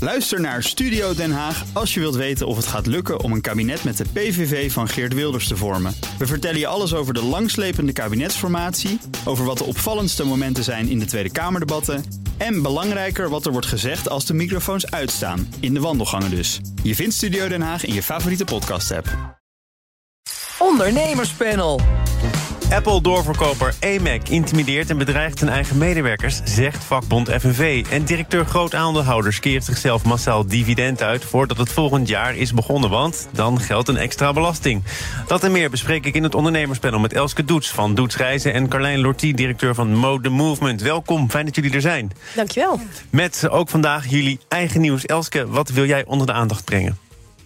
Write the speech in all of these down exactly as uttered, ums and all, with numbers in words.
Luister naar Studio Den Haag als je wilt weten of het gaat lukken om een kabinet met de P V V van Geert Wilders te vormen. We vertellen je alles over de langslepende kabinetsformatie, over wat de opvallendste momenten zijn in de Tweede Kamerdebatten en belangrijker wat er wordt gezegd als de microfoons uitstaan, in de wandelgangen dus. Je vindt Studio Den Haag in je favoriete podcast-app. Ondernemerspanel. Apple-doorverkoper A M A C intimideert en bedreigt zijn eigen medewerkers, zegt vakbond F N V. En directeur groot-aandeelhouders keert zichzelf massaal dividend uit voordat het volgend jaar is begonnen, want dan geldt een extra belasting. Dat en meer bespreek ik in het ondernemerspanel met Elske Doets van Doets Reizen en Carlijn Lortie, directeur van Mode the Movement. Welkom, fijn dat jullie er zijn. Dankjewel. Met ook vandaag jullie eigen nieuws. Elske, wat wil jij onder de aandacht brengen?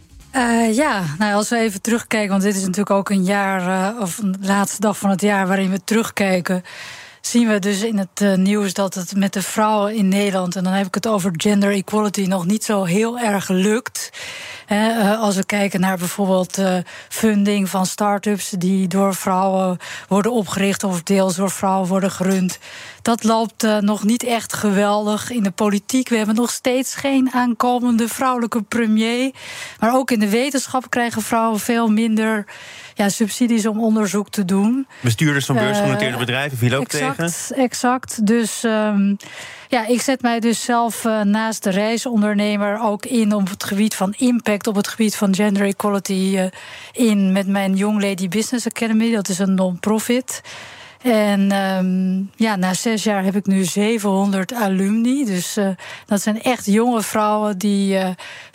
Uh, ja, nou, als we even terugkijken, want dit is natuurlijk ook een jaar, uh, of de laatste dag van het jaar waarin we terugkijken, zien we dus in het uh, nieuws dat het met de vrouwen in Nederland, en dan heb ik het over gender equality, nog niet zo heel erg lukt. He, uh, als we kijken naar bijvoorbeeld uh, funding van start-ups die door vrouwen worden opgericht of deels door vrouwen worden gerund. Dat loopt uh, nog niet echt geweldig in de politiek. We hebben nog steeds geen aankomende vrouwelijke premier. Maar ook in de wetenschap krijgen vrouwen veel minder ja, subsidies om onderzoek te doen. Bestuurders van beursgenoteerde uh, bedrijven viel ook exact, tegen. Exact. Dus um, ja, ik zet mij dus zelf uh, naast de reisondernemer ook in op het gebied van impact, op het gebied van gender equality uh, in met mijn Young Lady Business Academy. Dat is een non-profit. En um, ja, na zes jaar heb ik nu zevenhonderd alumni. Dus uh, dat zijn echt jonge vrouwen die uh,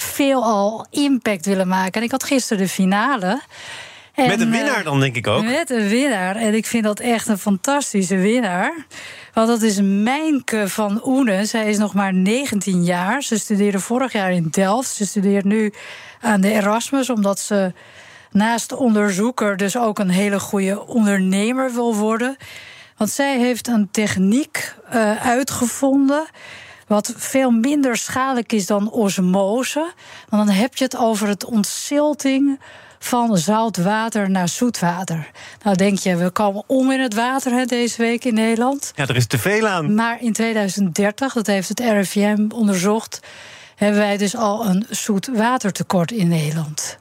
veelal impact willen maken. En ik had gisteren de finale. En, met een winnaar dan, denk ik ook. Met een winnaar. En ik vind dat echt een fantastische winnaar. Want dat is Mijnke van Oenen. Zij is nog maar negentien jaar. Ze studeerde vorig jaar in Delft. Ze studeert nu aan de Erasmus, omdat ze naast onderzoeker dus ook een hele goede ondernemer wil worden. Want zij heeft een techniek uh, uitgevonden wat veel minder schadelijk is dan osmose. Want dan heb je het over het ontzilting van zout water naar zoet water. Nou denk je, we komen om in het water hè, deze week in Nederland. Ja, er is te veel aan. Maar in tweeduizend dertig, dat heeft het R I V M onderzocht, hebben wij dus al een zoetwatertekort in Nederland.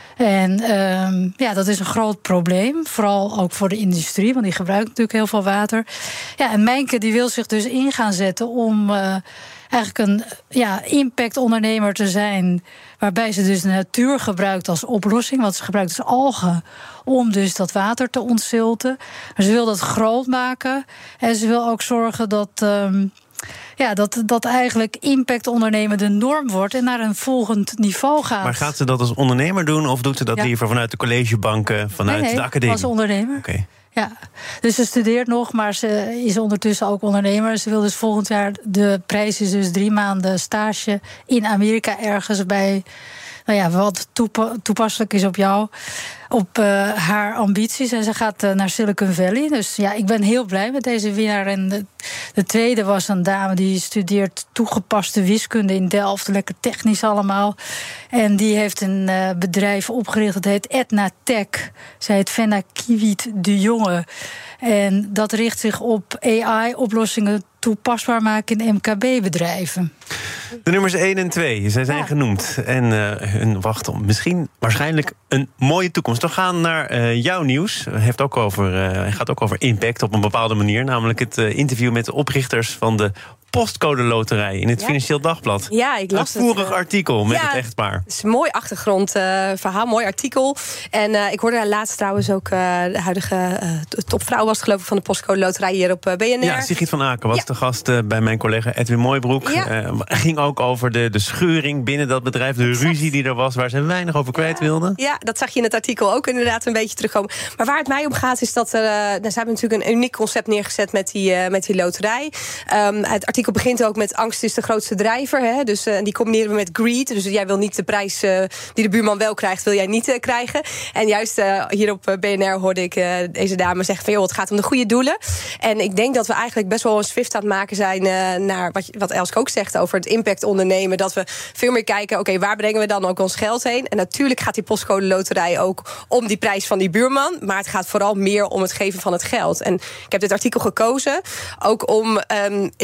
En um, ja, dat is een groot probleem. Vooral ook voor de industrie, want die gebruikt natuurlijk heel veel water. Ja, en Mijnke die wil zich dus in gaan zetten om uh, eigenlijk een ja, impactondernemer te zijn, waarbij ze dus de natuur gebruikt als oplossing. Want ze gebruikt dus algen om dus dat water te ontzilten. Maar ze wil dat groot maken. En ze wil ook zorgen dat Um, Ja, dat, dat eigenlijk impact ondernemen de norm wordt en naar een volgend niveau gaat. Maar gaat ze dat als ondernemer doen of doet ze dat ja. liever vanuit de collegebanken, vanuit nee, nee, de academie? als ondernemer. Oké. Okay. Ja, dus ze studeert nog, maar ze is ondertussen ook ondernemer. Ze wil dus volgend jaar, de prijs is dus drie maanden stage in Amerika ergens bij, nou ja, wat toepa- toepasselijk is op jou, op uh, haar ambities. En ze gaat uh, naar Silicon Valley. Dus ja, ik ben heel blij met deze winnaar. En de, de tweede was een dame die studeert toegepaste wiskunde in Delft. Lekker technisch allemaal. En die heeft een uh, bedrijf opgericht, dat heet Etna Tech. Zij heet Fenna Kiewiet de Jonge. En dat richt zich op A I-oplossingen toepasbaar maken in M K B-bedrijven. De nummers één en twee, zij zijn ja. genoemd. En uh, hun wachten op misschien, waarschijnlijk een mooie toekomst. We gaan naar uh, jouw nieuws. Het heeft ook over, uh, gaat ook over impact op een bepaalde manier. Namelijk het uh, interview met de oprichters van de Postcode Loterij in het ja. Financieel Dagblad. Ja, ik las een voerig het, uh, artikel met ja, het echtpaar. Het is een mooi achtergrondverhaal, uh, mooi artikel. En uh, ik hoorde daar laatst trouwens ook uh, de huidige uh, topvrouw was het geloof ik van de Postcode Loterij hier op uh, B N R. Ja, Sigrid van Aken was ja. de gast uh, bij mijn collega Edwin Mooibroek. Ja. Uh, ging ook over de, de scheuring binnen dat bedrijf, de exact. ruzie die er was, waar ze weinig over kwijt ja. wilden. Ja, dat zag je in het artikel ook inderdaad een beetje terugkomen. Maar waar het mij om gaat is dat er, uh, nou, ze hebben natuurlijk een uniek concept neergezet met die, uh, met die loterij. Um, het artikel begint ook met angst is de grootste drijver. Hè? Dus uh, die combineren we met greed. Dus jij wil niet de prijs uh, die de buurman wel krijgt, wil jij niet uh, krijgen. En juist uh, hier op uh, B N R hoorde ik uh, deze dame zeggen van joh, het gaat om de goede doelen. En ik denk dat we eigenlijk best wel een swift aan het maken zijn uh, naar wat, wat Elske ook zegt over het impact ondernemen. Dat we veel meer kijken, oké, okay, waar brengen we dan ook ons geld heen? En natuurlijk gaat die postcode loterij ook om die prijs van die buurman. Maar het gaat vooral meer om het geven van het geld. En ik heb dit artikel gekozen ook om um, in het afgelopen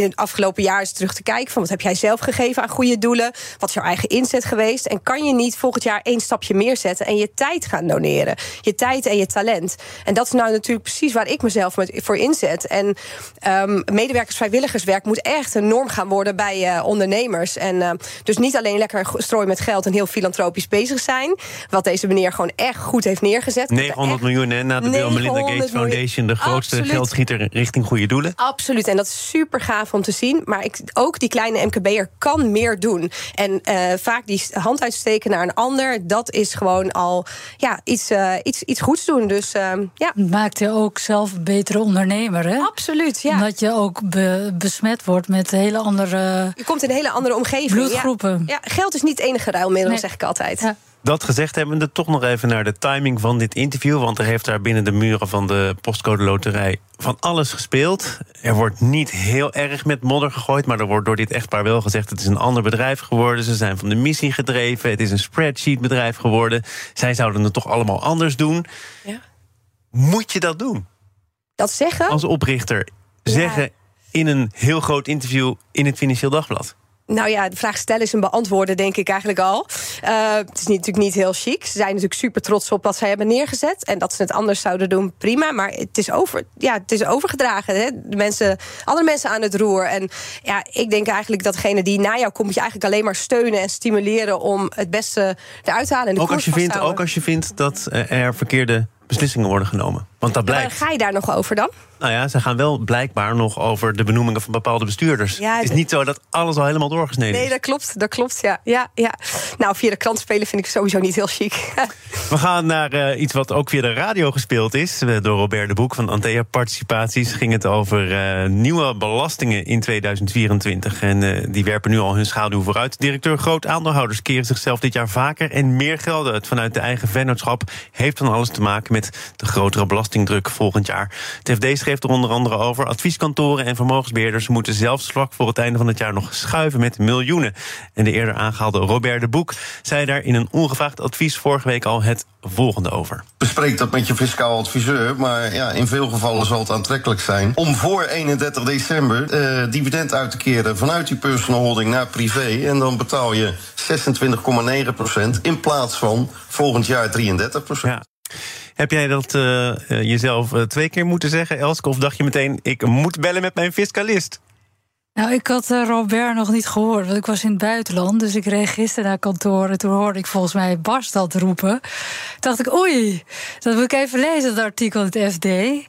afgelopen jaar eens terug te kijken van wat heb jij zelf gegeven aan goede doelen? Wat is jouw eigen inzet geweest? En kan je niet volgend jaar één stapje meer zetten en je tijd gaan doneren? Je tijd en je talent. En dat is nou natuurlijk precies waar ik mezelf voor inzet. En um, medewerkers-vrijwilligerswerk moet echt een norm gaan worden bij uh, ondernemers. En uh, dus niet alleen lekker strooien met geld en heel filantropisch bezig zijn. Wat deze meneer gewoon echt goed heeft neergezet. negenhonderd miljoen hè, na de Bill en Melinda Gates Foundation. De grootste Absoluut. geldschieter richting goede doelen. Absoluut. En dat is super gaaf om te zien. Maar ik, ook die kleine M K B'er kan meer doen. En uh, vaak die hand uitsteken naar een ander, dat is gewoon al ja, iets, uh, iets, iets goeds doen. Dus uh, ja. Maakt je ook zelf een betere ondernemer, hè? Absoluut, ja. Omdat je ook be- besmet wordt met hele andere... Je komt in een hele andere omgeving. Bloedgroepen. Ja, ja, geld is niet het enige ruilmiddel, nee. zeg ik altijd. Ja. Dat gezegd hebbende, toch nog even naar de timing van dit interview. Want er heeft daar binnen de muren van de Postcode Loterij van alles gespeeld. Er wordt niet heel erg met modder gegooid, maar er wordt door dit echtpaar wel gezegd: het is een ander bedrijf geworden. Ze zijn van de missie gedreven. Het is een spreadsheet-bedrijf geworden. Zij zouden het toch allemaal anders doen. Ja. Moet je dat doen? Dat zeggen? Als oprichter. Zeggen ja. in een heel groot interview in het Financieel Dagblad. Nou ja, de vraag stellen is een beantwoorden, denk ik eigenlijk al. Uh, het is niet, natuurlijk niet heel chic. Ze zijn natuurlijk super trots op wat zij hebben neergezet. En dat ze het anders zouden doen, prima. Maar het is, over, ja, het is overgedragen. Hè? De mensen, andere mensen aan het roer. En ja, ik denk eigenlijk dat degene die na jou komt, moet je eigenlijk alleen maar steunen en stimuleren om het beste eruit te halen. En de ook, als je vindt, ook als je vindt dat er verkeerde beslissingen worden genomen. Want dat blijkt. Ja, maar ga je daar nog over dan? Nou ja, ze gaan wel blijkbaar nog over de benoemingen van bepaalde bestuurders. Ja, het is niet zo dat alles al helemaal doorgesneden nee, is. Nee, dat klopt, dat klopt, ja. ja, ja. Nou, via de krant spelen vind ik sowieso niet heel chic. We gaan naar uh, iets wat ook via de radio gespeeld is. Door Robert de Boek van Antea Participaties ging het over uh, nieuwe belastingen in tweeduizend vierentwintig. En uh, die werpen nu al hun schaduw vooruit. Directeur groot aandeelhouders keren zichzelf dit jaar vaker en meer geld uit vanuit de eigen vennootschap. Heeft dan alles te maken met de grotere belastingdruk volgend jaar. Het F D schreef er onder andere over: advieskantoren en vermogensbeheerders moeten zelfs vlak voor het einde van het jaar nog schuiven met miljoenen. En de eerder aangehaalde Robert de Boek zei daar in een ongevraagd advies vorige week al het volgende over. Bespreek dat met je fiscaal adviseur, maar ja, in veel gevallen zal het aantrekkelijk zijn om voor eenendertig december uh, dividend uit te keren vanuit die personal holding naar privé. En dan betaal je zesentwintig komma negen procent in plaats van volgend jaar drieëndertig procent. Ja. Heb jij dat uh, jezelf uh, twee keer moeten zeggen, Elske? Of dacht je meteen, ik moet bellen met mijn fiscalist? Nou, ik had uh, Robert nog niet gehoord, want ik was in het buitenland. Dus ik reed gisteren naar kantoor en toen hoorde ik volgens mij Bas dat roepen. Toen dacht ik, oei, dat moet ik even lezen, dat artikel in het F D. Uh,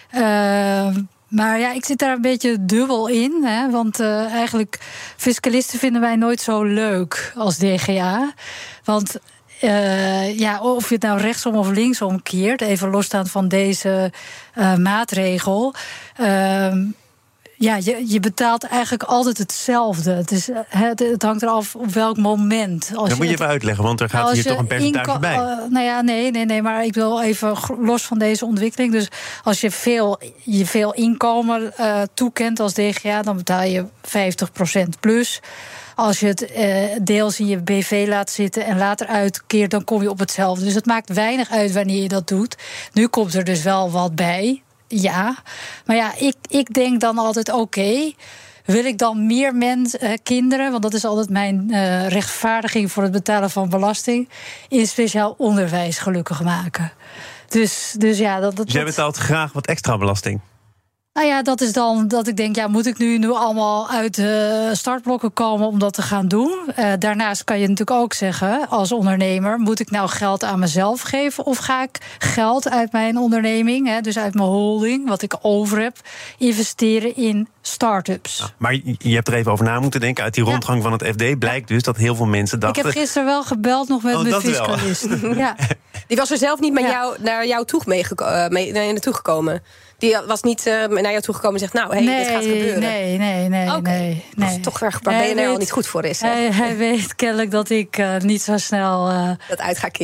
maar ja, ik zit daar een beetje dubbel in. Hè, want uh, eigenlijk, fiscalisten vinden wij nooit zo leuk als D G A. Want... Uh, ja, of je het nou rechtsom of linksom keert, even losstaand van deze uh, maatregel. Uh, ja, je, je betaalt eigenlijk altijd hetzelfde. Het, is, het, het hangt eraf op welk moment. Als dat je moet je het, even uitleggen, want er gaat hier toch een percentage inko- bij. Uh, nou ja, nee, nee, nee, maar ik wil even los van deze ontwikkeling. Dus als je veel, je veel inkomen uh, toekent als D G A, dan betaal je vijftig procent plus. Als je het uh, deels in je B V laat zitten en later uitkeert, dan kom je op hetzelfde. Dus het maakt weinig uit wanneer je dat doet. Nu komt er dus wel wat bij, ja. Maar ja, ik, ik denk dan altijd, oké, okay, wil ik dan meer mensen, uh, kinderen, want dat is altijd mijn uh, rechtvaardiging voor het betalen van belasting, in speciaal onderwijs gelukkig maken. Dus, dus ja, dat, dat, dus jij betaalt graag wat extra belasting? Nou ja, dat is dan dat ik denk, ja, moet ik nu, nu allemaal uit de startblokken komen om dat te gaan doen? Uh, daarnaast kan je natuurlijk ook zeggen, als ondernemer, moet ik nou geld aan mezelf geven? Of ga ik geld uit mijn onderneming, hè, dus uit mijn holding, wat ik over heb, investeren in start-ups? Ja, maar je hebt er even over na moeten denken. Uit die rondgang ja. van het F D blijkt dus dat heel veel mensen dachten... Ik heb gisteren wel gebeld nog met oh, mijn fiscalist. Ja. Die was er zelf niet met ja. jou, naar jou toe meegeko- mee, nee, naartoe gekomen? Die was niet uh, naar jou toegekomen en zegt, nou, hé, hey, nee, dit gaat gebeuren. Nee, nee, nee. Okay. nee, nee. Dat is toch waar B N R al niet goed voor is. Hè? Hij, hij weet kennelijk dat ik uh, niet zo snel... Uh, dat uit ga keren.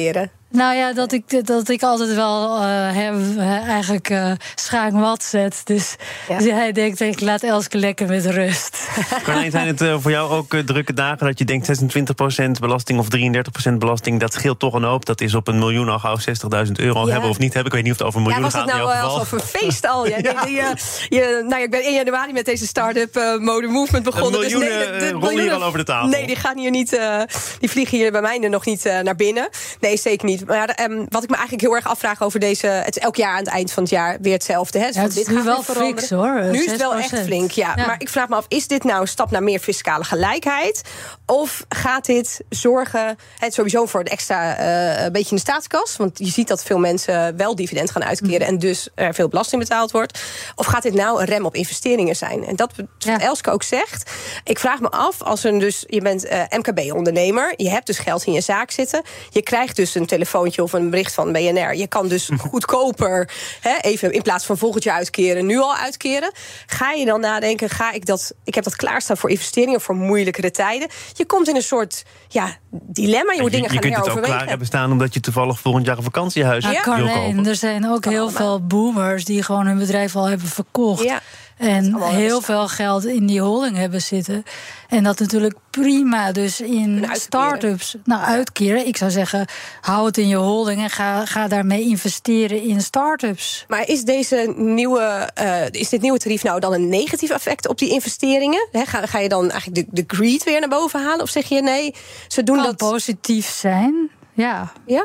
Nou ja, dat ik, dat ik altijd wel uh, heb, uh, eigenlijk uh, schaak mat zet. Dus, ja. dus hij denkt, ik laat Elske lekker met rust. Carlijn, zijn het uh, voor jou ook uh, drukke dagen dat je denkt zesentwintig procent belasting of drieëndertig procent belasting, dat scheelt toch een hoop. Dat is op een miljoen al gauw zestigduizend euro ja. hebben of niet hebben. Ik weet niet of het over een miljoen ja, was gaat. Het nou uh, alsof een feest al. Ja. ja. Die, uh, je, nou, ik ben in januari met deze start-up uh, mode movement begonnen. Een miljoen, dus nee, de, de, rollen hier al over de tafel. Nee, die gaan hier niet. Uh, die vliegen hier bij mij nog niet uh, naar binnen. Nee, zeker niet. Maar um, wat ik me eigenlijk heel erg afvraag over deze. Het is elk jaar aan het eind van het jaar weer hetzelfde. Hè? Dus ja, het is dit nu wel flink, hoor. Nu is het wel echt flink, ja. ja. Maar ik vraag me af, is dit nou een stap naar meer fiscale gelijkheid? Of gaat dit zorgen, het sowieso voor een extra uh, een beetje in de staatskas? Want je ziet dat veel mensen wel dividend gaan uitkeren en dus er veel belasting betaald wordt. Of gaat dit nou een rem op investeringen zijn? En dat wat ja. Elske ook zegt. Ik vraag me af, als een dus, je bent uh, M K B-ondernemer, je hebt dus geld in je zaak zitten, je krijgt dus een telefoontje of een bericht van B N R. Je kan dus goedkoper, hè, even in plaats van volgend jaar uitkeren, nu al uitkeren. Ga je dan nadenken, ga ik dat, ik heb dat klaarstaan voor investeringen, voor moeilijkere tijden. Je komt in een soort ja, dilemma, je moet dingen je, je gaan heroverwegen. Je kunt het ook klaar hebben staan omdat je toevallig volgend jaar een vakantiehuis ja, wil kopen. Er zijn ook heel veel boomers die gewoon hun bedrijf al hebben verkocht. Ja. En heel veel geld in die holding hebben zitten. En dat natuurlijk prima dus in start-ups nou, uitkeren. Ik zou zeggen, hou het in je holding en ga, ga daarmee investeren in start-ups. Maar is, deze nieuwe, uh, is dit nieuwe tarief nou dan een negatief effect op die investeringen? He, ga, ga je dan eigenlijk de, de greed weer naar boven halen? Of zeg je nee, ze doen kan dat... positief zijn, ja. Ja?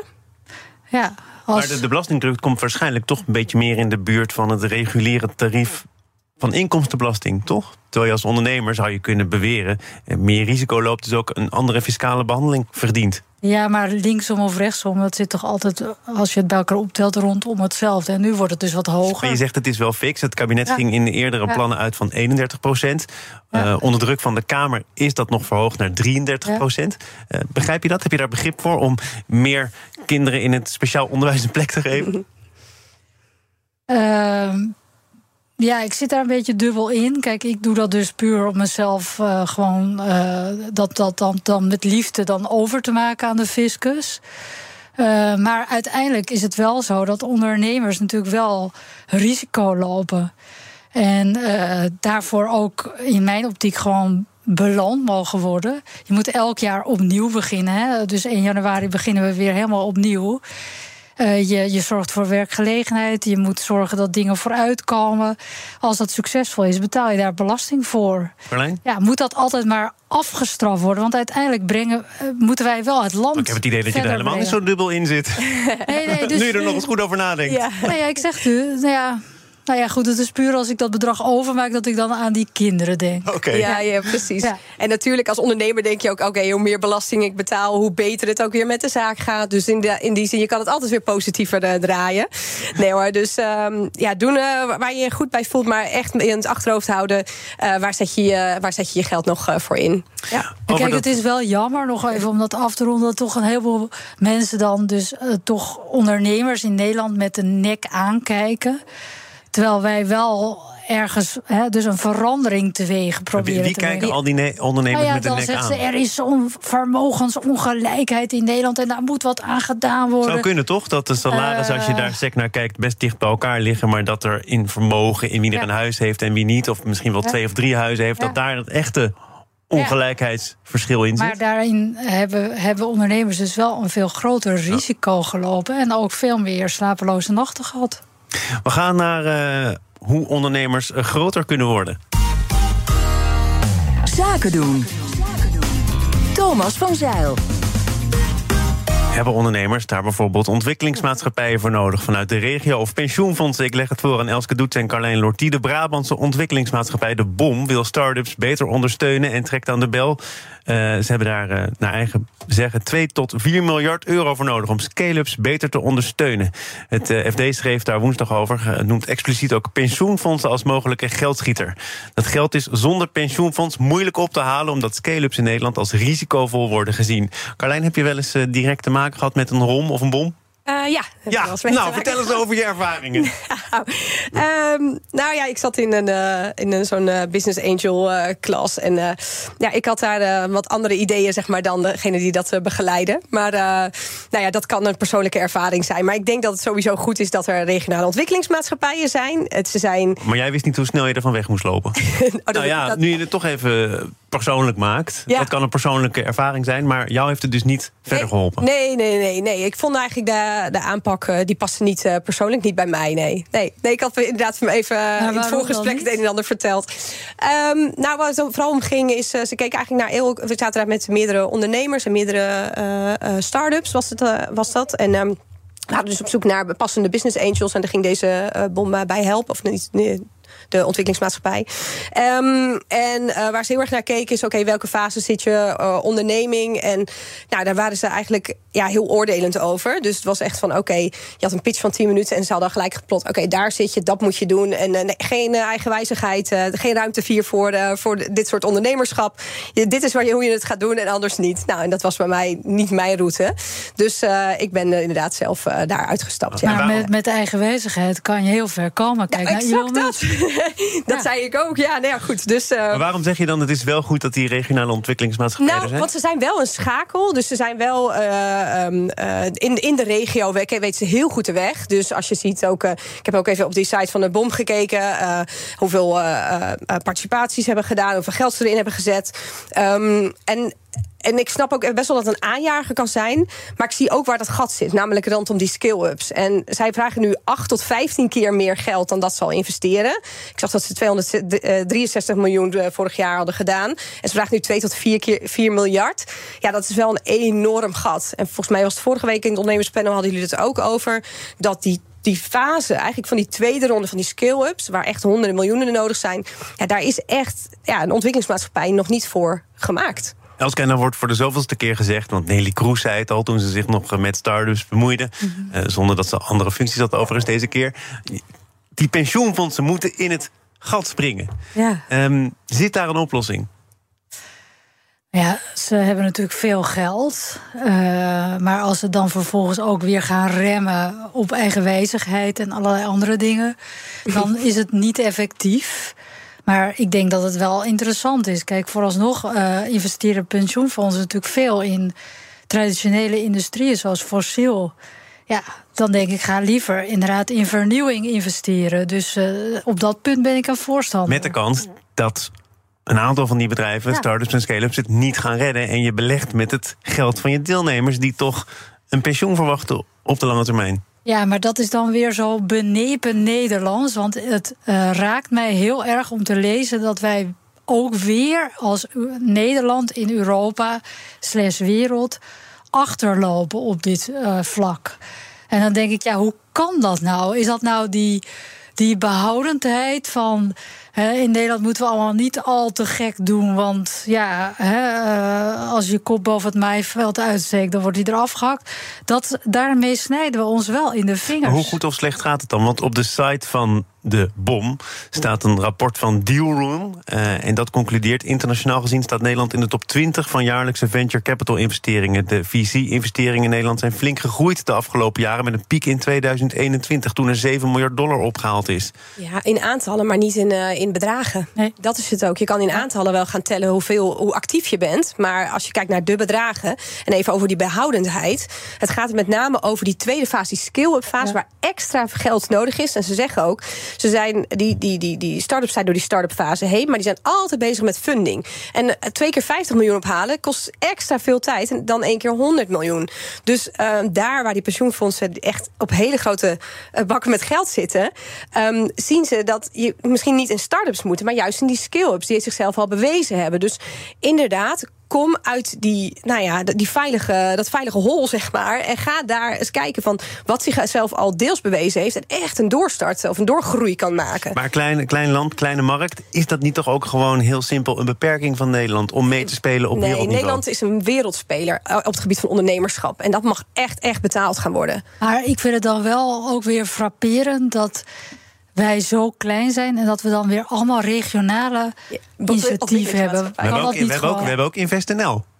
Ja. Als... Maar de, de belastingdruk komt waarschijnlijk toch een beetje meer in de buurt van het reguliere tarief van inkomstenbelasting, toch? Terwijl je als ondernemer, zou je kunnen beweren, meer risico loopt, dus ook een andere fiscale behandeling verdient. Ja, maar linksom of rechtsom, dat zit toch altijd, als je het bij elkaar optelt, rondom hetzelfde. En nu wordt het dus wat hoger. Maar je zegt het is wel fix. Het kabinet ja. ging in de eerdere ja. plannen uit van eenendertig procent. Ja. Uh, onder druk van de Kamer is dat nog verhoogd naar drieëndertig procent. Ja. Uh, begrijp je dat? Heb je daar begrip voor om meer kinderen in het speciaal onderwijs een plek te geven? Uh, Ja, ik zit daar een beetje dubbel in. Kijk, ik doe dat dus puur om mezelf uh, gewoon uh, dat, dat dan, dan met liefde dan over te maken aan de fiscus. Uh, maar uiteindelijk is het wel zo dat ondernemers natuurlijk wel risico lopen. En uh, daarvoor ook in mijn optiek gewoon beloond mogen worden. Je moet elk jaar opnieuw beginnen. Hè? Dus één januari beginnen we weer helemaal opnieuw. Uh, je, je zorgt voor werkgelegenheid. Je moet zorgen dat dingen vooruitkomen. Als dat succesvol is, betaal je daar belasting voor. Carlijn? Ja, moet dat altijd maar afgestraft worden? Want uiteindelijk brengen, uh, moeten wij wel het land. Ik heb het idee dat je er helemaal brengen. niet zo dubbel in zit. nee, nee, dus, nu je er nog eens goed over nadenkt. Ja, nou ja ik zeg u, nou ja. Nou ja, goed, het is puur als ik dat bedrag overmaak dat ik dan aan die kinderen denk. Okay. Ja, ja, precies. Ja. En natuurlijk als ondernemer denk je ook, oké, okay, hoe meer belasting ik betaal, hoe beter het ook weer met de zaak gaat. Dus in, de, in die zin, je kan het altijd weer positiever uh, draaien. Nee hoor, dus um, ja, doen uh, waar je je goed bij voelt, maar echt in het achterhoofd houden, uh, waar, zet je, uh, waar zet je je geld nog uh, voor in. Ja. Kijk, dat... het is wel jammer, nog even om dat af te ronden, dat toch een heleboel mensen dan dus uh, toch ondernemers in Nederland met de nek aankijken. Terwijl wij wel ergens hè, dus een verandering teweeg proberen wie, wie te kijken brengen. al die ne- ondernemers nou ja, met de nek aan? Dan zeggen ze, er is zo'n vermogensongelijkheid in Nederland en daar moet wat aan gedaan worden. Zou kunnen toch, dat de salarissen, uh, als je daar sec naar kijkt, best dicht bij elkaar liggen, maar dat er in vermogen, in wie er ja. een huis heeft en wie niet, of misschien wel ja. twee of drie huizen heeft, ja. dat daar het echte ongelijkheidsverschil in zit. Maar daarin hebben, hebben ondernemers dus wel een veel groter risico ja. gelopen en ook veel meer slapeloze nachten gehad. We gaan naar uh, hoe ondernemers uh, groter kunnen worden. Zaken doen. Thomas van Zijl. Hebben ondernemers daar bijvoorbeeld ontwikkelingsmaatschappijen voor nodig vanuit de regio of pensioenfondsen? Ik leg het voor aan Elske Doets en Carlijn Lortie. De Brabantse ontwikkelingsmaatschappij De Bom wil start-ups beter ondersteunen en trekt aan de bel. Uh, ze hebben daar uh, naar eigen zeggen twee tot vier miljard euro voor nodig om scale-ups beter te ondersteunen. Het uh, F D schreef daar woensdag over, uh, noemt expliciet ook pensioenfondsen als mogelijke geldschieter. Dat geld is zonder pensioenfonds moeilijk op te halen omdat scale-ups in Nederland als risicovol worden gezien. Carlijn, heb je wel eens uh, direct te maken gehad met een rom of een bom? Uh, ja, ja nou, vertel eens over je ervaringen. nou, um, nou ja, ik zat in, een, uh, in een, zo'n uh, business angel uh, klas. En uh, ja, ik had daar uh, wat andere ideeën, zeg maar, dan degene die dat uh, begeleiden. Maar uh, nou ja, dat kan een persoonlijke ervaring zijn. Maar ik denk dat het sowieso goed is dat er regionale ontwikkelingsmaatschappijen zijn. Het, ze zijn... Maar jij wist niet hoe snel je ervan weg moest lopen. oh, dat, nou ja, dat... nu je het toch even persoonlijk maakt. Ja. Dat kan een persoonlijke ervaring zijn, maar jou heeft het dus niet verder nee, geholpen. Nee, nee, nee, nee. Ik vond eigenlijk de, de aanpak, uh, die paste niet uh, persoonlijk niet bij mij, nee. nee. Nee, ik had inderdaad even uh, in het voorgesprek het een en ander verteld. Um, nou, waar het vooral om ging, is uh, ze keken eigenlijk naar heel... We zaten daar met meerdere ondernemers en meerdere uh, uh, start-ups, was, het, uh, was dat. En... Um, we hadden dus op zoek naar passende business angels en daar ging deze uh, bom uh, bij helpen. Of niet, nee, de ontwikkelingsmaatschappij. Um, en uh, waar ze heel erg naar keken is, oké, okay, welke fase zit je, uh, onderneming? En nou, daar waren ze eigenlijk ja, heel oordelend over. Dus het was echt van, oké, okay, je had een pitch van tien minuten en ze hadden gelijk geplot, oké, okay, daar zit je, dat moet je doen. En uh, nee, geen uh, eigenwijzigheid, uh, geen ruimte vier voor, uh, voor de, dit soort ondernemerschap. Je, dit is waar je, hoe je het gaat doen en anders niet. Nou, en dat was bij mij niet mijn route. Dus uh, ik ben uh, inderdaad zelf uh, daar uitgestapt. Maar ja. met, met eigenwijzigheid kan je heel ver komen. Kijk, ja, nou, exact dat. dat ja. zei ik ook. Ja, nou ja, goed. Dus, uh, maar waarom zeg je dan, het is wel goed dat die regionale ontwikkelingsmaatschappijen nou, er zijn? Want ze zijn wel een schakel. Dus ze zijn wel uh, um, uh, in, in de regio, weten ze heel goed de weg. Dus als je ziet ook, uh, ik heb ook even op die site van de B O M gekeken, uh, hoeveel uh, uh, participaties hebben gedaan, hoeveel geld ze erin hebben gezet. Um, en En ik snap ook best wel dat het een aanjager kan zijn. Maar ik zie ook waar dat gat zit. Namelijk rondom die skill-ups. En zij vragen nu acht tot vijftien keer meer geld dan dat ze al investeren. Ik zag dat ze tweehonderddrieënzestig miljoen vorig jaar hadden gedaan. En ze vragen nu twee tot vier keer vier miljard. Ja, dat is wel een enorm gat. En volgens mij was het vorige week in het ondernemerspanel hadden jullie het ook over. Dat die Die fase, eigenlijk van die tweede ronde van die scale-ups, waar echt honderden miljoenen nodig zijn, ja, daar is echt ja, een ontwikkelingsmaatschappij nog niet voor gemaakt. Elske, en dan wordt voor de zoveelste keer gezegd, want Nelly Kroes zei het al toen ze zich nog met start-ups bemoeide, mm-hmm. uh, zonder dat ze andere functies had overigens deze keer. Die pensioenfondsen moeten in het gat springen. Ja. Um, zit daar een oplossing? Ja, ze hebben natuurlijk veel geld. Uh, maar als ze dan vervolgens ook weer gaan remmen op eigenwijzigheid en allerlei andere dingen, dan is het niet effectief. Maar ik denk dat het wel interessant is. Kijk, vooralsnog uh, investeren pensioenfondsen natuurlijk veel in traditionele industrieën zoals fossiel. Ja, dan denk ik, ga liever inderdaad in vernieuwing investeren. Dus uh, op dat punt ben ik een voorstander. Met de kans dat een aantal van die bedrijven, ja. start-ups en scale-ups, het niet gaan redden. En je belegt met het geld van je deelnemers die toch een pensioen verwachten op de lange termijn. Ja, maar dat is dan weer zo benepen Nederlands. Want het uh, raakt mij heel erg om te lezen dat wij ook weer als Nederland in Europa slash wereld achterlopen op dit uh, vlak. En dan denk ik, ja, hoe kan dat nou? Is dat nou die, die behoudendheid van He, in Nederland moeten we allemaal niet al te gek doen. Want ja, he, uh, als je kop boven het maaiveld uitsteekt, dan wordt hij eraf gehakt. Dat, daarmee snijden we ons wel in de vingers. Maar hoe goed of slecht gaat het dan? Want op de site van de B O M staat een rapport van Dealroom. Uh, en dat concludeert, internationaal gezien staat Nederland in de top twintig van jaarlijkse venture capital investeringen. De V C-investeringen in Nederland zijn flink gegroeid de afgelopen jaren, met een piek in tweeduizend eenentwintig, toen er zeven miljard dollar opgehaald is. Ja, in aantallen, maar niet in, uh, in bedragen. Nee. Dat is het ook. Je kan in aantallen wel gaan tellen hoeveel, hoe actief je bent. Maar als je kijkt naar de bedragen, en even over die behoudendheid, het gaat met name over die tweede fase, die scale-up fase, ja, waar extra geld nodig is. En ze zeggen ook, ze zijn, die, die, die, die start-ups zijn door die start-up fase heen, maar die zijn altijd bezig met funding. En twee keer vijftig miljoen ophalen kost extra veel tijd, en dan één keer honderd miljoen. Dus uh, daar waar die pensioenfondsen echt op hele grote uh, bakken met geld zitten, um, zien ze dat je misschien niet in start-ups moeten, maar juist in die scale-ups die zichzelf al bewezen hebben. Dus inderdaad, kom uit die, nou ja, die veilige, dat veilige hol, zeg maar, en ga daar eens kijken van wat zichzelf al deels bewezen heeft en echt een doorstart of een doorgroei kan maken. Maar klein, klein land, kleine markt, is dat niet toch ook gewoon heel simpel een beperking van Nederland om mee te spelen op nee, wereldniveau? Nederland is een wereldspeler op het gebied van ondernemerschap en dat mag echt, echt betaald gaan worden. Maar ik vind het dan wel ook weer frapperend dat wij zo klein zijn en dat we dan weer allemaal regionale ja, initiatieven hebben. We hebben, ook, we, hebben ook, we hebben ook InvestNL.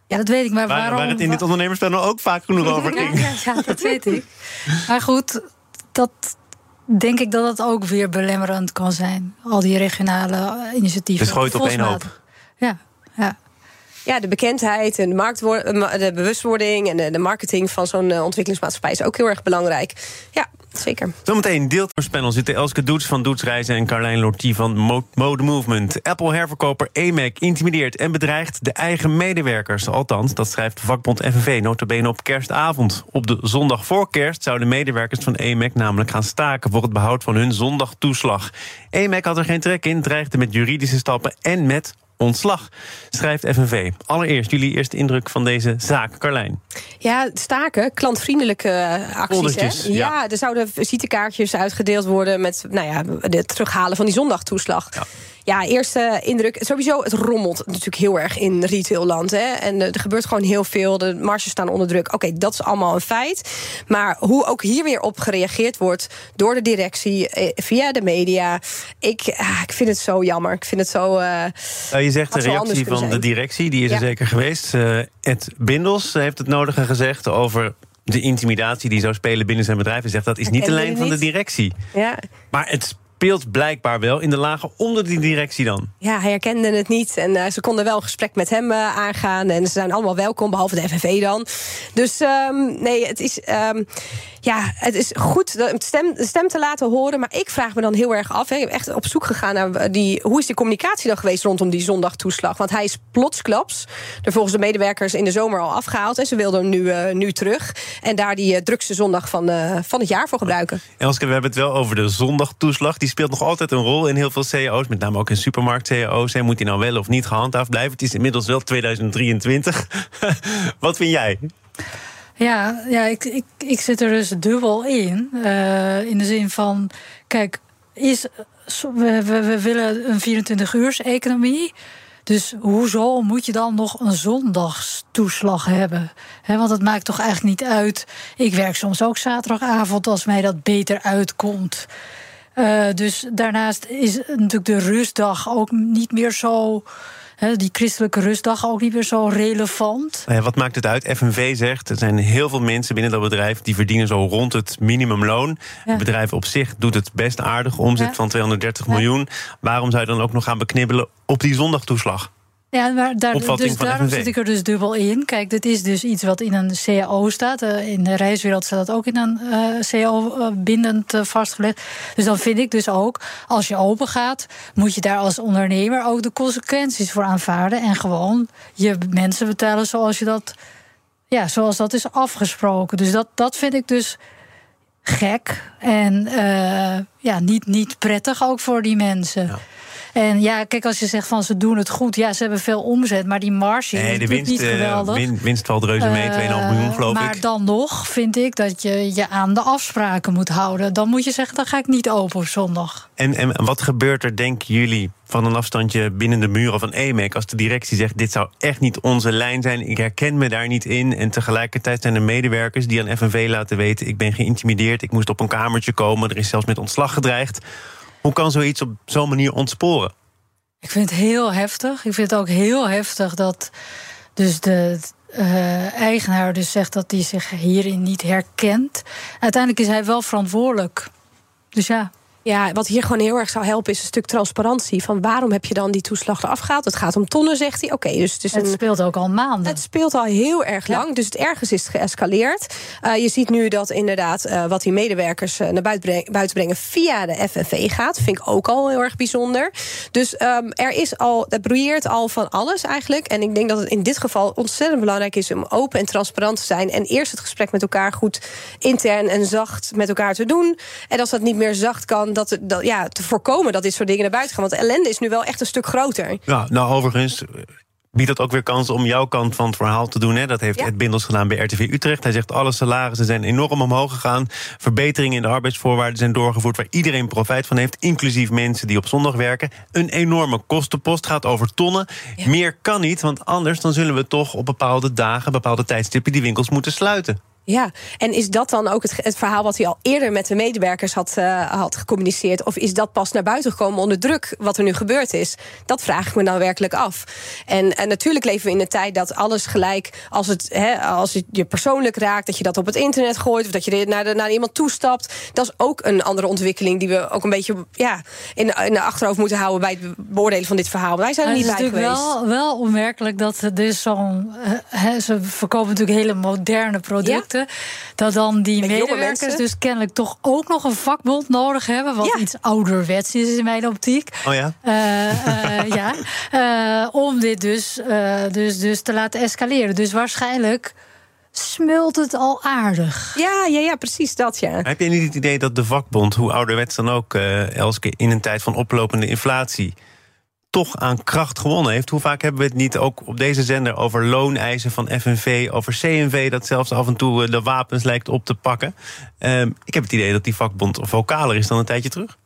Ja, dat weet ik, maar waar, waarom... Waar het in dit ondernemerspanel ook vaak genoeg over ging. Ja, ja, dat weet ik. Maar goed, dat denk ik dat het ook weer belemmerend kan zijn. Al die regionale initiatieven. Dus gooit op één hoop. Ja, ja. Ja, de bekendheid en de, marktwo- de bewustwording en de, de marketing van zo'n uh, ontwikkelingsmaatschappij is ook heel erg belangrijk. Ja, zeker. Zometeen deelnemerspanel zitten Elske Doets van Doets Reizen en Carlijn Lortie van Mo- Mode Movement. Apple-herverkoper A M A C intimideert en bedreigt de eigen medewerkers. Althans, dat schrijft vakbond F N V nota bene op kerstavond. Op de zondag voor kerst zouden medewerkers van A M A C namelijk gaan staken voor het behoud van hun zondagtoeslag. A M A C had er geen trek in, dreigde met juridische stappen en met ontslag, schrijft F N V. Allereerst jullie eerste indruk van deze zaak, Carlijn. Ja, staken, klantvriendelijke acties. Hè? Ja, ja, er zouden visitekaartjes uitgedeeld worden met nou ja, het terughalen van die zondagtoeslag. Ja. Ja, eerste indruk. Sowieso, het rommelt natuurlijk heel erg in retailland. Hè? En er gebeurt gewoon heel veel. De marges staan onder druk. Oké, okay, dat is allemaal een feit. Maar hoe ook hier weer op gereageerd wordt door de directie, via de media. Ik, ah, ik vind het zo jammer. Ik vind het zo. Uh, nou, je zegt de reactie van zijn. de directie, die is ja. er zeker geweest. Uh, Ed Bindels heeft het nodige gezegd over de intimidatie die zou spelen binnen zijn bedrijf. Hij zegt dat is niet de lijn van de directie. Ja. Maar het speelt blijkbaar wel in de lagen onder die directie dan. Ja, hij herkende het niet. En uh, ze konden wel een gesprek met hem uh, aangaan. En ze zijn allemaal welkom, behalve de F N V dan. Dus um, nee, het is, um, ja, het is goed de stem, de stem te laten horen. Maar ik vraag me dan heel erg af. Hè, ik ben echt op zoek gegaan naar die, hoe is die communicatie dan geweest rondom die zondagtoeslag. Want hij is plotsklaps er volgens de medewerkers in de zomer al afgehaald. En ze wilden hem nu, uh, nu terug. En daar die uh, drukste zondag van, uh, van het jaar voor gebruiken. Elske, we hebben het wel over de zondagtoeslag. Die speelt nog altijd een rol in heel veel C E O's, met name ook in supermarkt-C E O's. Moet die nou wel of niet gehandhaafd blijven? Het is inmiddels wel tweeduizend drieëntwintig. Wat vind jij? Ja, ja ik, ik, ik zit er dus dubbel in. Uh, in de zin van, kijk, is, we, we, we willen een vierentwintig-uurs-economie. Dus hoezo moet je dan nog een zondagstoeslag hebben? He, want het maakt toch eigenlijk niet uit. Ik werk soms ook zaterdagavond als mij dat beter uitkomt. Uh, dus daarnaast is natuurlijk de rustdag ook niet meer zo. He, die christelijke rustdag ook niet meer zo relevant. Ja, wat maakt het uit? F N V zegt, er zijn heel veel mensen binnen dat bedrijf die verdienen zo rond het minimumloon. Ja. Het bedrijf op zich doet het best aardig, omzet ja. van tweehonderddertig ja. miljoen. Waarom zou je dan ook nog gaan beknibbelen op die zondagtoeslag? Ja, maar daar, dus daarom zit ik er dus dubbel in. Kijk, dit is dus iets wat in een C A O staat. Uh, in de reiswereld staat dat ook in een uh, C A O uh, bindend uh, vastgelegd. Dus dan vind ik dus ook, als je open gaat, moet je daar als ondernemer ook de consequenties voor aanvaarden. En gewoon je mensen betalen zoals je dat, ja, zoals dat is afgesproken. Dus dat, dat vind ik dus gek. En uh, ja, niet, niet prettig ook voor die mensen. Ja. En ja, kijk, als je zegt van ze doen het goed, ja, ze hebben veel omzet, maar die marge nee, is de winst, niet geweldig. De win, winst valt reuze mee, twee komma vijf miljoen geloof maar ik. Maar dan nog vind ik dat je je aan de afspraken moet houden. Dan moet je zeggen, dan ga ik niet open op zondag. En, en wat gebeurt er, denken jullie, van een afstandje binnen de muren van A M A C... als de directie zegt, dit zou echt niet onze lijn zijn, ik herken me daar niet in... en tegelijkertijd zijn er medewerkers die aan F N V laten weten... ik ben geïntimideerd, ik moest op een kamertje komen... er is zelfs met ontslag gedreigd. Hoe kan zoiets op zo'n manier ontsporen? Ik vind het heel heftig. Ik vind het ook heel heftig dat dus de uh, eigenaar dus zegt dat hij zich hierin niet herkent. Uiteindelijk is hij wel verantwoordelijk. Dus ja. Ja, wat hier gewoon heel erg zou helpen is een stuk transparantie. Van waarom heb je dan die toeslag eraf gehaald? Het gaat om tonnen, zegt hij. Oké, okay, dus het, is het een, speelt ook al maanden. Het speelt al heel erg lang, ja. Dus het ergens is geëscaleerd. Uh, je ziet nu dat inderdaad uh, wat die medewerkers uh, naar buiten brengen, buiten brengen via de F N V gaat. Vind ik ook al heel erg bijzonder. Dus um, er is al, dat broeieert al van alles eigenlijk. En ik denk dat het in dit geval ontzettend belangrijk is om open en transparant te zijn. En eerst het gesprek met elkaar goed intern en zacht met elkaar te doen. En als dat niet meer zacht kan, Dat, dat, ja, te voorkomen dat dit soort dingen naar buiten gaan. Want de ellende is nu wel echt een stuk groter. Ja, nou overigens biedt dat ook weer kans om jouw kant van het verhaal te doen. Hè? Dat heeft ja. Ed Bindels gedaan bij R T V Utrecht. Hij zegt, alle salarissen zijn enorm omhoog gegaan. Verbeteringen in de arbeidsvoorwaarden zijn doorgevoerd... waar iedereen profijt van heeft, inclusief mensen die op zondag werken. Een enorme kostenpost, gaat over tonnen. Ja. Meer kan niet, want anders dan zullen we toch op bepaalde dagen... bepaalde tijdstippen die winkels moeten sluiten. Ja, en is dat dan ook het, het verhaal wat hij al eerder met de medewerkers had, uh, had gecommuniceerd? Of is dat pas naar buiten gekomen onder druk wat er nu gebeurd is? Dat vraag ik me nou werkelijk af. En, en natuurlijk leven we in een tijd dat alles gelijk, als het, he, als het je persoonlijk raakt, dat je dat op het internet gooit, of dat je naar, de, naar iemand toestapt. Dat is ook een andere ontwikkeling die we ook een beetje ja, in, in de achterhoofd moeten houden bij het beoordelen van dit verhaal. Wij zijn er niet bij geweest. Het is natuurlijk wel, wel onmerkelijk dat er dus zo'n. He, ze verkopen natuurlijk hele moderne producten. Ja. Dat dan die met medewerkers dus kennelijk toch ook nog een vakbond nodig hebben. Wat ja. iets ouderwets is in mijn optiek. Oh ja? Uh, uh, ja. Uh, om dit dus, uh, dus, dus te laten escaleren. Dus waarschijnlijk smult het al aardig. Ja, ja, ja, precies dat, ja. Heb je niet het idee dat de vakbond, hoe ouderwets dan ook, uh, Elske, in een tijd van oplopende inflatie toch aan kracht gewonnen heeft? Hoe vaak hebben we het niet ook op deze zender over looneisen van F N V, over C N V, dat zelfs af en toe de wapens lijkt op te pakken? Uh, ik heb het idee dat die vakbond vocaler is dan een tijdje terug.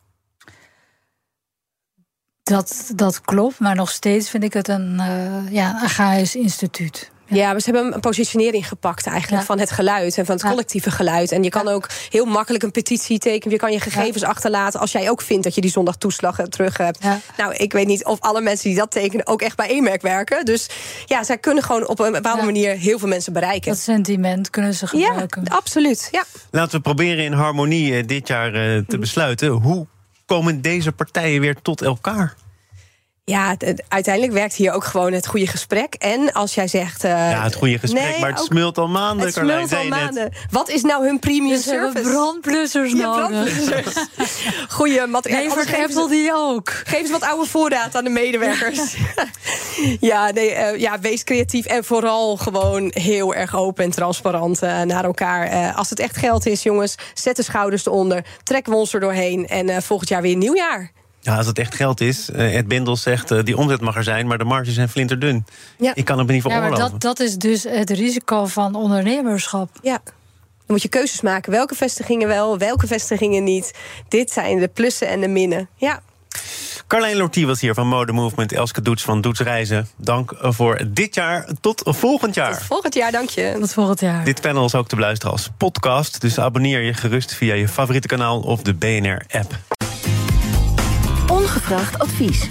Dat, dat klopt, maar nog steeds vind ik het een uh, ja, archaïs instituut. Ja, maar ze hebben een positionering gepakt eigenlijk ja. van het geluid en van het ja. collectieve geluid. En je kan ja. ook heel makkelijk een petitie tekenen. Je kan je gegevens ja. achterlaten als jij ook vindt dat je die zondagtoeslag terug hebt. Ja. Nou, ik weet niet of alle mensen die dat tekenen ook echt bij E M E C werken. Dus ja, zij kunnen gewoon op een bepaalde ja. manier heel veel mensen bereiken. Dat sentiment kunnen ze gebruiken. Ja, absoluut. Ja. Laten we proberen in harmonie uh, dit jaar uh, te besluiten. Hoe komen deze partijen weer tot elkaar? Ja, d- uiteindelijk werkt hier ook gewoon het goede gesprek. En als jij zegt... Uh, ja, het goede gesprek, nee, maar het smult al maanden. Het smult Carlijn, al maanden. Wat is nou hun premium dus service? Hebben brandblussers ja, nodig. Brandblussers. Goeie materiaal. Nee, geef ze die ook. Geef ze wat oude voorraad aan de medewerkers. ja, nee, uh, ja, wees creatief en vooral gewoon heel erg open en transparant uh, naar elkaar. Uh, als het echt geld is, jongens, zet de schouders eronder. Trekken we ons er doorheen en uh, volgend jaar weer een nieuw jaar. Ja, als het echt geld is. Uh, Ed Bendels zegt, uh, die omzet mag er zijn, maar de marges zijn flinterdun. Ja. Ik kan het me niet veroorloven. Ja, maar dat, dat is dus het risico van ondernemerschap. Ja. Dan moet je keuzes maken. Welke vestigingen wel, welke vestigingen niet. Dit zijn de plussen en de minnen. Ja. Carlijn Lortie was hier van Mode Movement. Elske Doets van Doets Reizen. Dank voor dit jaar. Tot volgend jaar. Tot volgend jaar, dank je. Tot volgend jaar. Dit panel is ook te beluisteren als podcast. Dus abonneer je gerust via je favoriete kanaal of de B N R-app. Ongevraagd advies.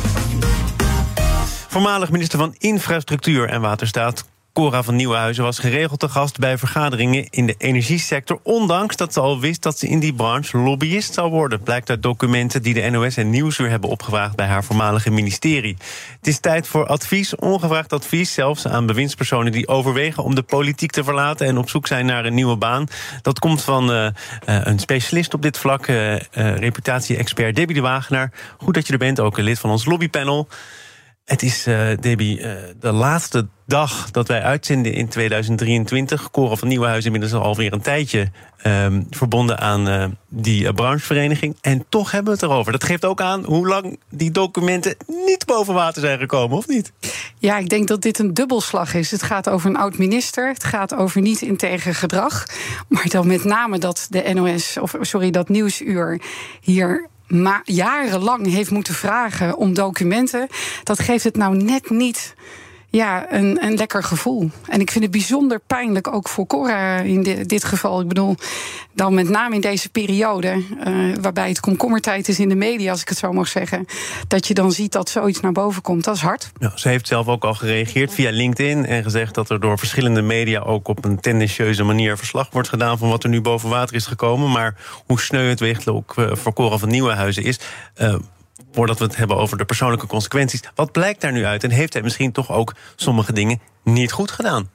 Voormalig minister van Infrastructuur en Waterstaat Cora van Nieuwenhuizen was geregeld te gast bij vergaderingen in de energiesector, ondanks dat ze al wist dat ze in die branche lobbyist zou worden. Blijkt uit documenten die de N O S en Nieuwsuur hebben opgevraagd bij haar voormalige ministerie. Het is tijd voor advies, ongevraagd advies, zelfs aan bewindspersonen die overwegen om de politiek te verlaten en op zoek zijn naar een nieuwe baan. Dat komt van uh, uh, een specialist op dit vlak, uh, uh, reputatie-expert Debbie de Wagenaar. Goed dat je er bent, ook een lid van ons lobbypanel. Het is, uh, Debbie, uh, de laatste dag dat wij uitzenden in tweeduizend drieëntwintig. Cora van Nieuwenhuizen inmiddels alweer een tijdje um, verbonden aan uh, die uh, branchevereniging. En toch hebben we het erover. Dat geeft ook aan hoe lang die documenten niet boven water zijn gekomen, of niet? Ja, ik denk dat dit een dubbelslag is. Het gaat over een oud-minister. Het gaat over niet integer gedrag. Maar dan met name dat de N O S, of sorry, dat Nieuwsuur hier maar jarenlang heeft moeten vragen om documenten. Dat geeft het nou net niet ja, een, een lekker gevoel. En ik vind het bijzonder pijnlijk, ook voor Cora in de, dit geval. Ik bedoel, dan met name in deze periode, uh, waarbij het komkommertijd is in de media, als ik het zo mag zeggen, dat je dan ziet dat zoiets naar boven komt. Dat is hard. Ja, ze heeft zelf ook al gereageerd via LinkedIn en gezegd dat er door verschillende media ook op een tendentieuze manier verslag wordt gedaan van wat er nu boven water is gekomen. Maar hoe sneu het weegt ook voor Cora van Nieuwenhuizen is, Uh, voordat we het hebben over de persoonlijke consequenties, wat blijkt daar nu uit? En heeft hij misschien toch ook sommige dingen niet goed gedaan?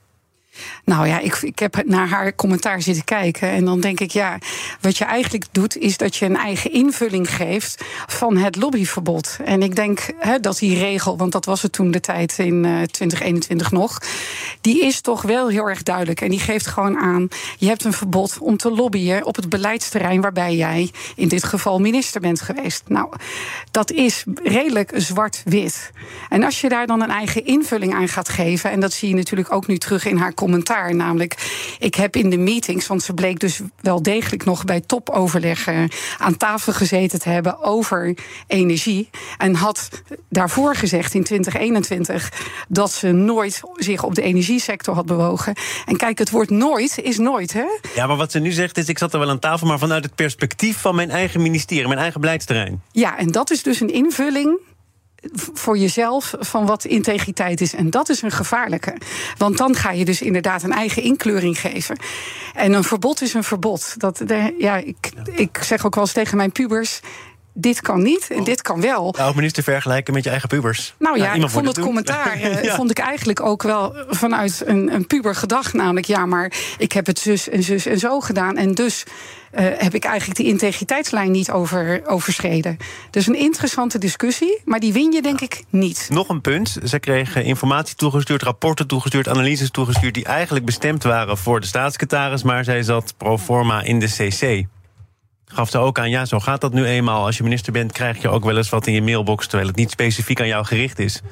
Nou ja, ik, ik heb naar haar commentaar zitten kijken. En dan denk ik, ja, wat je eigenlijk doet, is dat je een eigen invulling geeft van het lobbyverbod. En ik denk he, dat die regel, want dat was het toen de tijd in uh, twintig eenentwintig nog, die is toch wel heel erg duidelijk. En die geeft gewoon aan, je hebt een verbod om te lobbyen op het beleidsterrein waarbij jij in dit geval minister bent geweest. Nou, dat is redelijk zwart-wit. En als je daar dan een eigen invulling aan gaat geven, en dat zie je natuurlijk ook nu terug in haar commentaar. Namelijk, ik heb in de meetings, want ze bleek dus wel degelijk nog bij topoverleggen aan tafel gezeten te hebben over energie. En had daarvoor gezegd in twintig eenentwintig dat ze nooit zich op de energiesector had bewogen. En kijk, het woord nooit is nooit, hè? Ja, maar wat ze nu zegt is, ik zat er wel aan tafel, maar vanuit het perspectief van mijn eigen ministerie, mijn eigen beleidsterrein. Ja, en dat is dus een invulling voor jezelf van wat integriteit is. En dat is een gevaarlijke. Want dan ga je dus inderdaad een eigen inkleuring geven. En een verbod is een verbod. Dat, de, ja, ik, ik zeg ook wel eens tegen mijn pubers, dit kan niet en dit kan wel. Nou, minister vergelijken met je eigen pubers. Nou ja, nou, ik vond het doen. commentaar uh, ja. vond ik eigenlijk ook wel vanuit een, een puber gedacht. Namelijk, ja, maar ik heb het zus en zus en zo gedaan. En dus uh, heb ik eigenlijk die integriteitslijn niet over, overschreden. Dus een interessante discussie, maar die win je denk ik niet. Nog een punt. Ze kregen informatie toegestuurd, rapporten toegestuurd, analyses toegestuurd die eigenlijk bestemd waren voor de staatssecretaris, maar zij zat pro forma in de C C. Gaf ze ook aan, ja, zo gaat dat nu eenmaal. Als je minister bent, krijg je ook wel eens wat in je mailbox, terwijl het niet specifiek aan jou gericht is.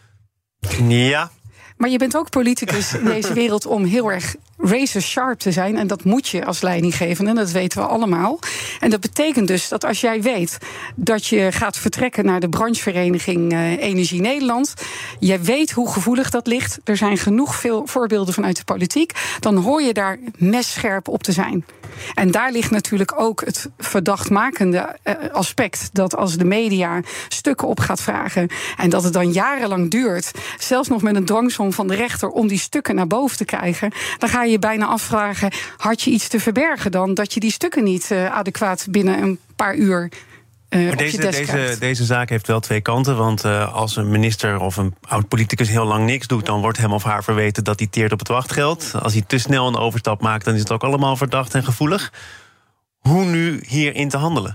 Ja. Maar je bent ook politicus in deze wereld om heel erg razor sharp te zijn. En dat moet je als leidinggevende, dat weten we allemaal. En dat betekent dus dat als jij weet dat je gaat vertrekken naar de branchevereniging uh, Energie Nederland, jij weet hoe gevoelig dat ligt, er zijn genoeg veel voorbeelden vanuit de politiek, dan hoor je daar messcherp op te zijn. En daar ligt natuurlijk ook het verdachtmakende aspect, dat als de media stukken op gaat vragen en dat het dan jarenlang duurt, zelfs nog met een dwangsom van de rechter om die stukken naar boven te krijgen, dan ga je bijna afvragen, had je iets te verbergen dan, dat je die stukken niet uh, adequaat binnen een paar uur Uh, maar deze, deze, deze zaak heeft wel twee kanten. Want uh, als een minister of een oud-politicus heel lang niks doet, dan wordt hem of haar verweten dat hij teert op het wachtgeld. Als hij te snel een overstap maakt, dan is het ook allemaal verdacht en gevoelig. Hoe nu hierin te handelen?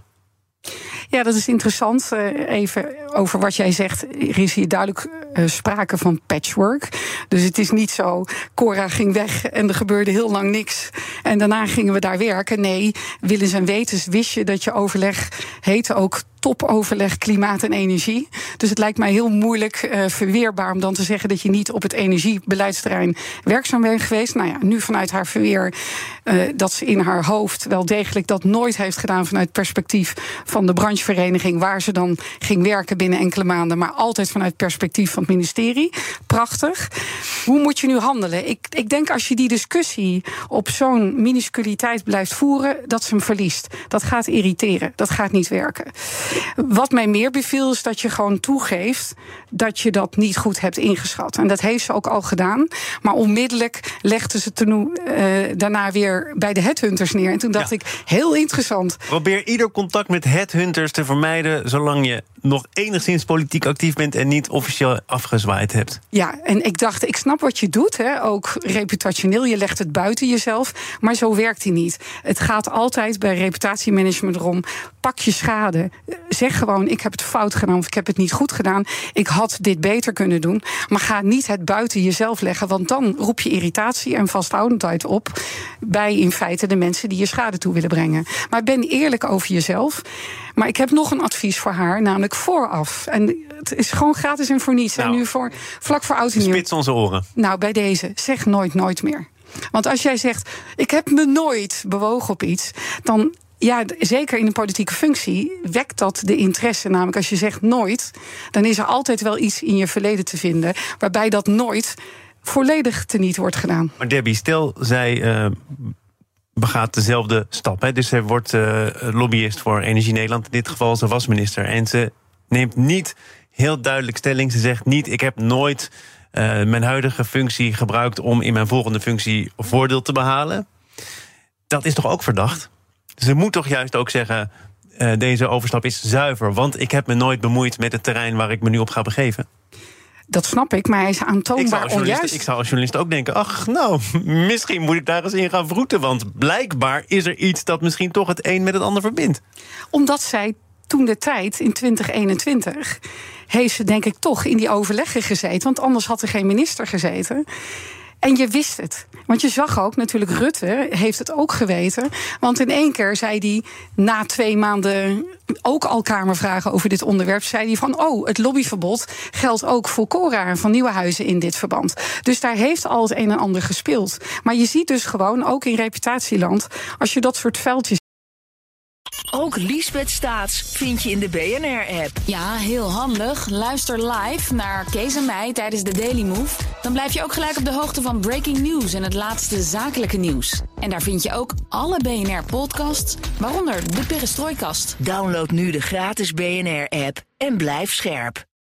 Ja, dat is interessant. Uh, even over wat jij zegt. Er is hier duidelijk uh, sprake van patchwork. Dus het is niet zo, Cora ging weg en er gebeurde heel lang niks. En daarna gingen we daar werken. Nee, willens en wetens wist je dat je overleg heette ook topoverleg klimaat en energie. Dus het lijkt mij heel moeilijk uh, verweerbaar om dan te zeggen dat je niet op het energiebeleidsterrein werkzaam bent geweest. Nou ja, nu vanuit haar verweer uh, dat ze in haar hoofd wel degelijk dat nooit heeft gedaan vanuit het perspectief van de branchevereniging, waar ze dan ging werken binnen enkele maanden, maar altijd vanuit het perspectief van het ministerie. Prachtig. Hoe moet je nu handelen? Ik, ik denk als je die discussie op zo'n minusculiteit blijft voeren, dat ze hem verliest. Dat gaat irriteren. Dat gaat niet werken. Wat mij meer beviel is dat je gewoon toegeeft dat je dat niet goed hebt ingeschat. En dat heeft ze ook al gedaan. Maar onmiddellijk legde ze toen, uh, daarna weer bij de headhunters neer. En toen dacht ja. ik, heel interessant. Probeer ieder contact met headhunters te vermijden zolang je nog enigszins politiek actief bent en niet officieel afgezwaaid hebt. Ja, en ik dacht, ik snap wat je doet, hè, ook reputationeel. Je legt het buiten jezelf, maar zo werkt hij niet. Het gaat altijd bij reputatiemanagement erom, pak je schade. Zeg gewoon, ik heb het fout gedaan of ik heb het niet goed gedaan. Ik had dit beter kunnen doen. Maar ga niet het buiten jezelf leggen, want dan roep je irritatie en vasthoudendheid op bij in feite de mensen die je schade toe willen brengen. Maar ben eerlijk over jezelf. Maar ik heb nog een advies voor haar, namelijk vooraf. En het is gewoon gratis en voor niets. Nou, en nu voor, vlak voor oud en nieuw. Spits onze oren. Nou, bij deze, zeg nooit, nooit meer. Want als jij zegt, ik heb me nooit bewogen op iets, dan, ja, zeker in een politieke functie, wekt dat de interesse. Namelijk als je zegt nooit, dan is er altijd wel iets in je verleden te vinden waarbij dat nooit volledig teniet wordt gedaan. Maar Debbie, stel zij Uh... begaat dezelfde stap. Hè? Dus zij wordt uh, lobbyist voor Energie Nederland. In dit geval, ze was minister. En ze neemt niet heel duidelijk stelling. Ze zegt niet, ik heb nooit uh, mijn huidige functie gebruikt om in mijn volgende functie voordeel te behalen. Dat is toch ook verdacht? Ze moet toch juist ook zeggen, uh, deze overstap is zuiver, want ik heb me nooit bemoeid met het terrein waar ik me nu op ga begeven. Dat snap ik, maar hij is aantoonbaar onjuist. Ik zou als journalist ook denken, ach, nou, misschien moet ik daar eens in gaan vroeten, want blijkbaar is er iets dat misschien toch het een met het ander verbindt. Omdat zij toen de tijd, in twintig eenentwintig, heeft ze denk ik toch in die overleggen gezeten, want anders had er geen minister gezeten. En je wist het. Want je zag ook, natuurlijk Rutte heeft het ook geweten. Want in één keer zei hij na twee maanden ook al Kamervragen over dit onderwerp, zei hij van, oh, het lobbyverbod geldt ook voor Cora van Nieuwenhuizen in dit verband. Dus daar heeft al het een en ander gespeeld. Maar je ziet dus gewoon, ook in reputatieland, als je dat soort vuiltjes. Ook Liesbeth Staats vind je in de B N R-app. Ja, heel handig. Luister live naar Kees en mij tijdens de Daily Move. Dan blijf je ook gelijk op de hoogte van breaking news en het laatste zakelijke nieuws. En daar vind je ook alle B N R-podcasts, waaronder de Perestrooikast. Download nu de gratis B N R-app en blijf scherp.